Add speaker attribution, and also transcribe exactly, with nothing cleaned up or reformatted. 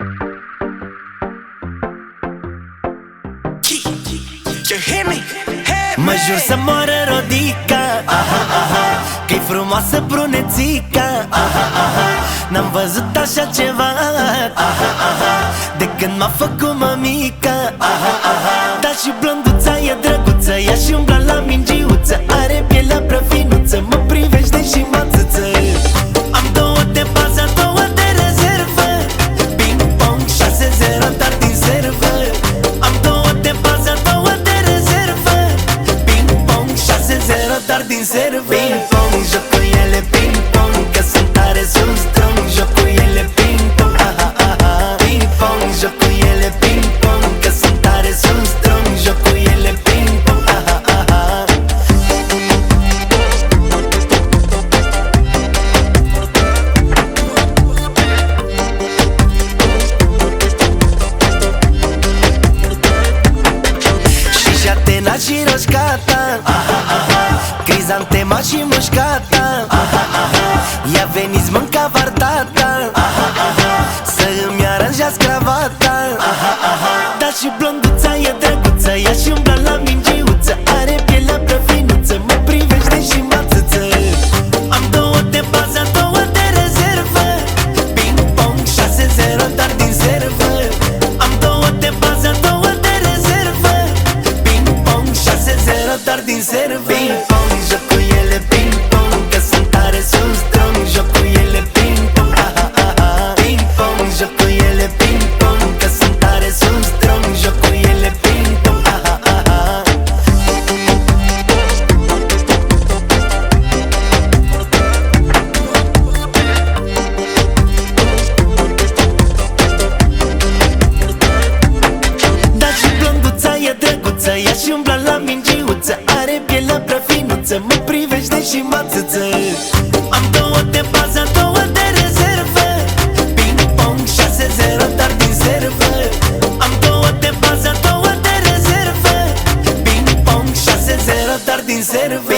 Speaker 1: Mă jur să moară Rodica, aha, aha, că-i frumoasă brunețica, aha, aha. N-am văzut așa ceva, aha, aha, de când m-a făcut mămica, aha, aha. Dar și blonduța e drăguță, ea și umbla la mingiuță, are pielea prea finuță, mă privește și mă țâță. Am două de bază, două de rezervă, ping-pong șase zero, dar din servă. Am două de bază, două de rezervă, ping-pong șase zero, dar din servă. Ping-pong, joc cu ele ping-pong, că sunt tare, sunt strong. Joc cu ele ping-pong, aha, aha. Ping-pong, joc cu ele ping-pong, că sunt tare, sunt strong. Joc cu ele ping-pong, aha, aha. Și jatena și roșcata, aha, aha. Crizantema și mușcata, aha, aha. Ia veniți mânca vartata, aha, aha. Să îmi aranjați cravata, aha, aha. Dar și blonduța e drăguță, ea și umbla la mingiuță, are pielea prea finuță, mă privește și mă țâță. Am două de bază, două de rezervă, ping-pong șase zero, dar din servă. Am două de bază, două de rezervă, ping-pong șase zero, dar din servă. Ping-pong, joc cu ele ping-pong, că sunt tare, sunt strong. Joc cu ele ping-pong, aha, aha. Ping-pong, joc cu ele ping-pong, că sunt tare, sunt strong. Joc cu ele ping-pong, aha, aha. Dar și blonduța e drăguță, ea și umbla la mingiuță, are pielea prea finuță, mă privește și mă țâță. Am două de bază, două de rezervă, ping-pong șase zero, dar din servă. Am două de bază, două de rezervă, ping-pong șase zero, dar din servă.